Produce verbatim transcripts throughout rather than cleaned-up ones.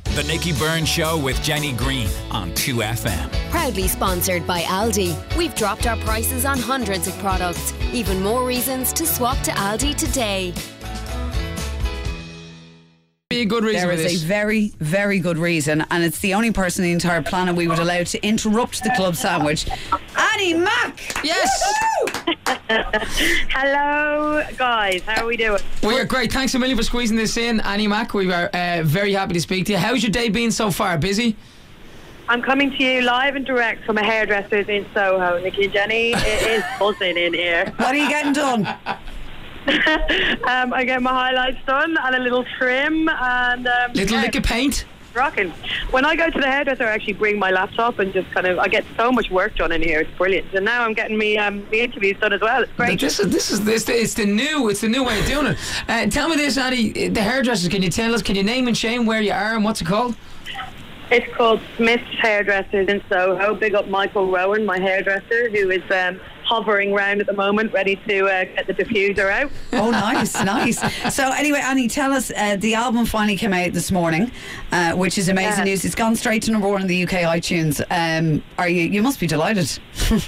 The Nicky Byrne Show with Jenny Green on two F M. Proudly sponsored by Aldi. We've dropped our prices on hundreds of products. Even more reasons to swap to Aldi today. Be a good reason There for is this. a very, very good reason, and it's the only person on the entire planet we would allow to interrupt the club sandwich. Annie Mac! Yes! Hello, guys. How are we doing? We are great. Thanks a million for squeezing this in, Annie Mac. We are uh, very happy to speak to you. How's your day been so far? Busy? I'm coming to you live and direct from a hairdresser's in Soho, Nicky and Jenny. It is buzzing in here. What are you getting done? um, I get my highlights done and a little trim and um, Little yeah, lick of paint? rocking. When I go to the hairdresser, I actually bring my laptop and just kind of I get so much work done in here. It's brilliant. And now I'm getting me um, the interviews done as well. It's great. This is this is this. It's the new. It's the new way of doing it. Uh, tell me this, Annie. The hairdressers. Can you tell us? Can you name and shame where you are and what's it called? It's called Smith's Hairdressers in Soho. Big up Michael Rowan, my hairdresser, who is um, hovering around at the moment, ready to uh, get the diffuser out. Oh, nice, nice. So anyway, Annie, tell us, uh, the album finally came out this morning, uh, which is amazing Yeah. news. It's gone straight to number one in the U K iTunes. Um, are you? You must be delighted.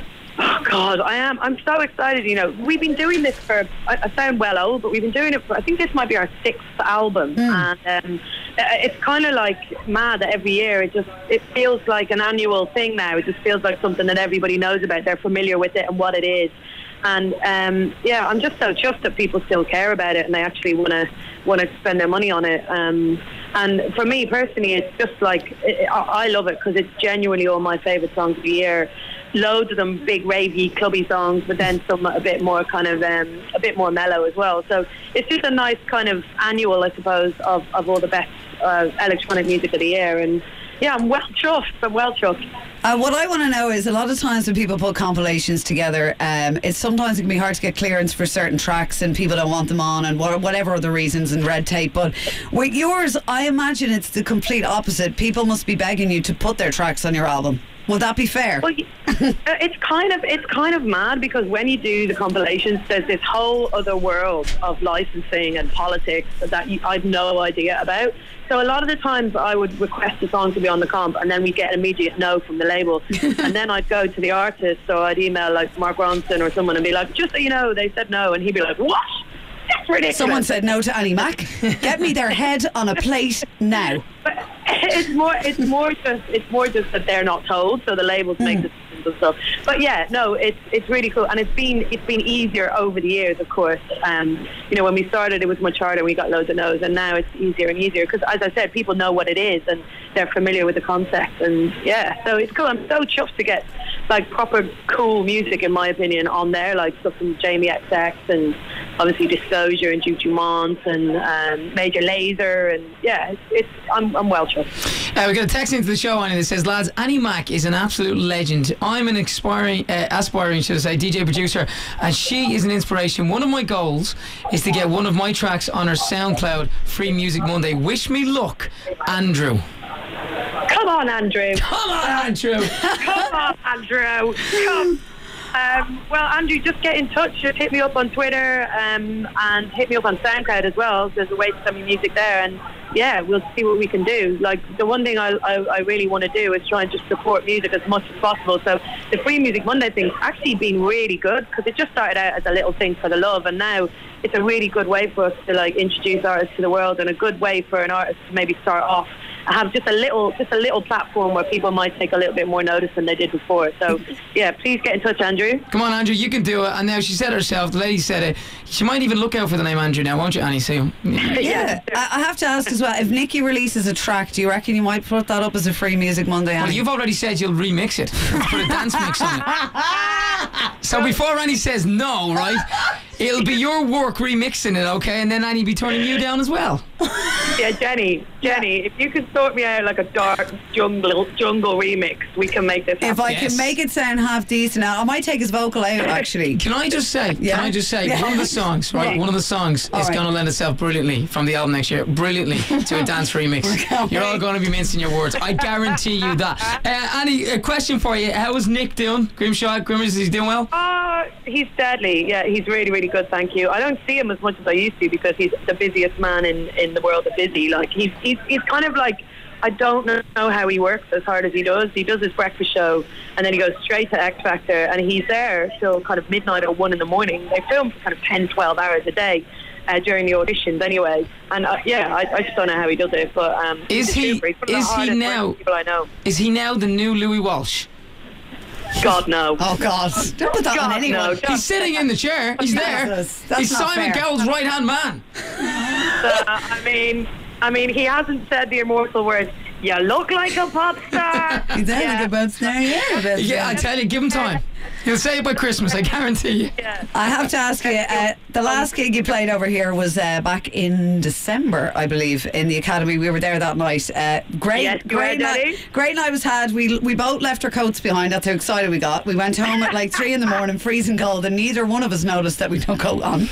Oh God, I am. I'm so excited. You know, we've been doing this for. I, I sound well old, but we've been doing it for. I think this might be our sixth album, Mm. and um, it's kind of like mad that every year it just it feels like an annual thing now. It just feels like something that everybody knows about. They're familiar with it and what it is. And um, yeah, I'm just so chuffed that people still care about it and they actually want to want to spend their money on it. Um, and for me personally, it's just like it, I, I love it because it's genuinely all my favourite songs of the year. Loads of them big ravey clubby songs, but then some a bit more kind of um, a bit more mellow as well. So it's just a nice kind of annual, I suppose, of, of all the best uh, electronic music of the year. And yeah, I'm well chuffed. I'm well chuffed. Uh, what I want to know is a lot of times when people put compilations together, um, it's sometimes it can be hard to get clearance for certain tracks and people don't want them on and wha- whatever other reasons and red tape. But with yours, I imagine it's the complete opposite. People must be begging you to put their tracks on your album. Would that be fair? Well, uh, it's kind of it's kind of mad because when you do the compilations, there's this whole other world of licensing and politics that you, I've no idea about. So a lot of the times I would request a song to be on the comp and then we get an immediate no from the label. And then I'd go to the artist, so I'd email like Mark Ronson or someone and be like, just so you know, they said no. And he'd be like, what? That's ridiculous. Someone said no to Annie Mac. Get me their head on a plate now. But it's more it's more just it's more just that they're not told, so the labels make Mm. decisions and stuff. But yeah, no, it's it's really cool, and it's been it's been easier over the years, of course. Um, you know, when we started, it was much harder. We got loads of no's, and now it's easier and easier because, as I said, people know what it is and they're familiar with the concept, and yeah, so it's cool. I'm so chuffed to get like proper cool music, in my opinion, on there, like stuff from Jamie X X and obviously Disclosure and Duke Dumont and um, Major Lazer, and yeah, it's, it's I'm I'm well chuffed. Uh, we got a text into the show, Annie, that says, lads, Annie Mac is an absolute legend. I'm an aspiring, uh, aspiring, should I say, D J producer, and she is an inspiration. One of my goals is to get one of my tracks on her SoundCloud Free Music Monday. Wish me luck, Andrew. Come on, Andrew. Come on, Andrew. Come on, Andrew. Come. Um, well, Andrew, just get in touch. Just hit me up on Twitter um, and hit me up on SoundCloud as well. There's a way to send me music there, and yeah, we'll see what we can do. Like, the one thing I, I, I really want to do is try and just support music as much as possible. So the Free Music Monday thing's actually been really good because it just started out as a little thing for the love, and now it's a really good way for us to like introduce artists to the world, and a good way for an artist to maybe start off have just a little just a little platform where people might take a little bit more notice than they did before. So yeah, please get in touch, Andrew. Come on, Andrew, you can do it. And now she said herself, the lady said it, she might even look out for the name Andrew now, won't you, Annie? So, yeah. Yeah, I I have to ask as well, if Nicky releases a track, do you reckon you might put that up as a Free Music Monday? Well, Annie? you've already said you'll remix it. Put a dance mix on it. So before Annie says no, right, it'll be your work remixing it, okay? And then Annie be turning you down as well. Yeah, Jenny, Jenny, if you could sort me out like a dark jungle jungle remix, we can make this happen. If I Yes. can make it sound half decent, I might take his vocal out actually. Can I just say, Yeah. can I just say, Yeah. one of the songs, right, Yeah. one of the songs All is right. going to lend itself brilliantly from the album next year, brilliantly to a dance remix. can't You're all wait. going to be mincing your words. I guarantee you that. Uh, Annie, a question for you. How is Nick doing? Grimshaw, Grimmers, is he doing well? Oh, he's deadly. Yeah, he's really, really good, thank you. I don't see him as much as I used to because he's the busiest man in, in the world of busy. Like, he's, he's, he's kind of like I don't know how he works as hard as he does. He does his breakfast show, and then he goes straight to X Factor, and he's there till kind of midnight or one in the morning. They film for kind of ten, twelve hours a day. Uh, during the auditions anyway, and uh, yeah, I, I just don't know how he does it. But um, is he? Is he now? People I know. Is he now the new Louis Walsh? God no! Oh God! Don't put that God, on anyone. no. He's sitting in the chair. He's there. Jesus, that's He's not Simon fair. Cowell's right hand man. Uh, I mean, I mean, he hasn't said the immortal words. You look like a pop star. He's there yeah. like about there, yeah. About Yeah, I tell you, give him time. He'll say it by Christmas, I guarantee you. Yeah. I have to ask you, uh, the last gig you played over here was uh, back in December, I believe, in the Academy. We were there that night. Uh, great, Yes, you great were, night. Daddy. Great night was had. We we both left our coats behind. That's how excited we got. We went home at like three in the morning, freezing cold, and neither one of us noticed that we'd no coat on. Um,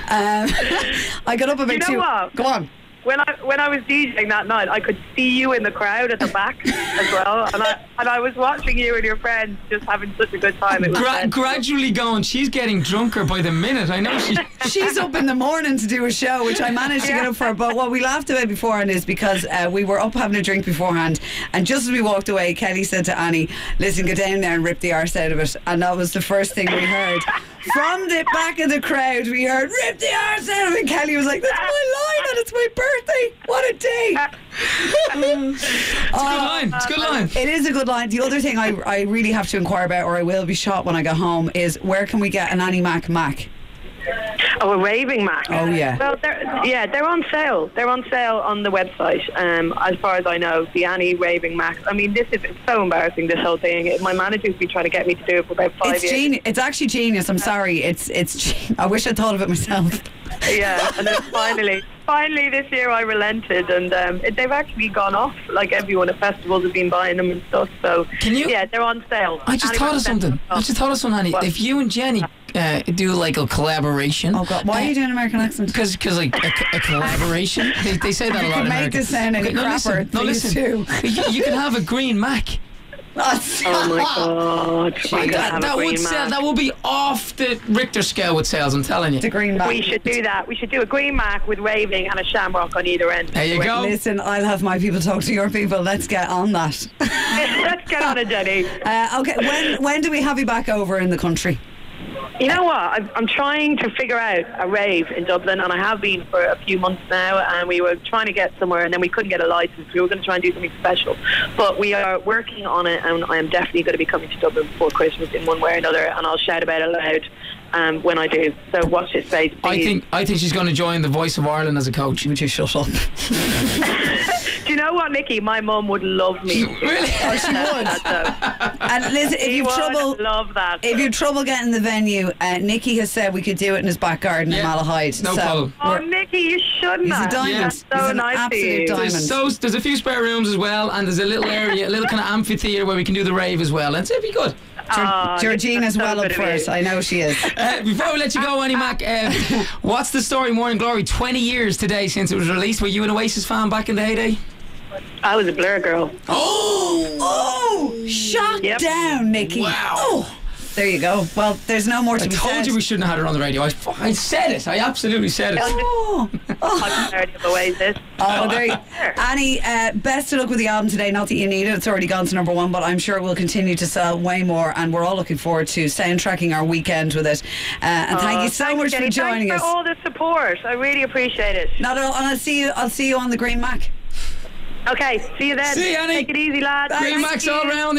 I got up about You know two. what? Go on. When I when I was DJing that night, I could see you in the crowd at the back as well, and I and I was watching you and your friends just having such a good time. It was Gra- fantastic. gradually going, she's getting drunker by the minute. I know she. She's up in the morning to do a show, which I managed to get up for. But what we laughed about beforehand is because uh, we were up having a drink beforehand, and just as we walked away, Kelly said to Annie, "Listen, go down there and rip the arse out of it." And that was the first thing we heard. From the back of the crowd, we heard, "Rip the arse out of it." And Kelly was like, "That's my line, and it's my birthday. What a day!" It's a good line. It's a good line. It is a good line. The other thing I, I really have to inquire about, or I will be shot when I get home, is where can we get an Annie Mac Mac? Oh, a raving Mac. Oh, yeah. Well, they're, yeah, they're on sale. They're on sale on the website. Um, as far as I know, the Annie raving Macs. I mean, this is it's so embarrassing. This whole thing. My manager's been trying to get me to do it for about five It's years. genius. It's actually genius. I'm sorry. It's it's. Gen- I wish I'd thought of it myself. Yeah, and then finally, finally this year I relented, and um, it, they've actually gone off. Like everyone at festivals have been buying them and stuff. So Can you- Yeah, they're on sale. I just Annie thought of Mac something. dot com. I just thought of something, Annie. What? If you and Jenny uh, do like a collaboration. Oh God! Why are you doing an American accent? Because, because like a, a collaboration, they, they say that a lot. can in make America. this sound any no, crapper, listen, no, please listen. do. You, you can have a green Mac. Oh my God! I that have that a green would sell. Mac. That would be off the Richter scale with sales. I'm telling you. The green Mac. We should do that. We should do a green Mac with raving and a shamrock on either end. There you go. Listen, I'll have my people talk to your people. Let's get on that. Let's get on it, Jenny. Uh, okay, when when do we have you back over in the country? You know what? I'm, I'm trying to figure out a rave in Dublin, and I have been for a few months now. And we were trying to get somewhere, and then we couldn't get a license. We were going to try and do something special, but we are working on it, and I am definitely going to be coming to Dublin before Christmas in one way or another, and I'll shout about it loud um, when I do. So watch this space. I please. think I think she's going to join the Voice of Ireland as a coach. Would you shut up? Do you know what, Nikki? My mum would love me. Really? Oh, she would. And listen, if She you've would trouble, love that. if you've trouble getting the venue, uh, Nicky has said we could do it in his back garden in Yeah, Malahide. no so problem. Oh, we're- Nikki, you shouldn't. He's a have. diamond. That's He's so an nice of absolute you. diamond. There's, so, there's a few spare rooms as well, and there's a little area, a little kind of amphitheatre where we can do the rave as well. And it'd be good. Oh, Georgina's that's so well up good of for you. it. I know she is. Uh, before we let you go, Annie Mac, uh, what's the story, Morning Glory? twenty years today since it was released. Were you an Oasis fan back in the heyday? I was a Blur girl. Oh! Oh, shot Yep. down, Nicky. Wow. Oh, there you go. Well, there's no more to I be told said. you we shouldn't have had her on the radio. I, fu- I said it. I absolutely said it. Oh, I'm tired of Oasis. oh there you Annie, uh, best of luck with the album today. Not that you need it, it's already gone to number one, but I'm sure it will continue to sell way more, and we're all looking forward to soundtracking our weekend with it. Uh, and thank Oh, you so thanks, much Jenny. for joining Thanks us. for all the support. I really appreciate it. Not at all, and I'll see you. I'll see you on the Green Mac. Okay, see you then. See you, Annie. Take it easy, lads. Green Thank Macs you. all round.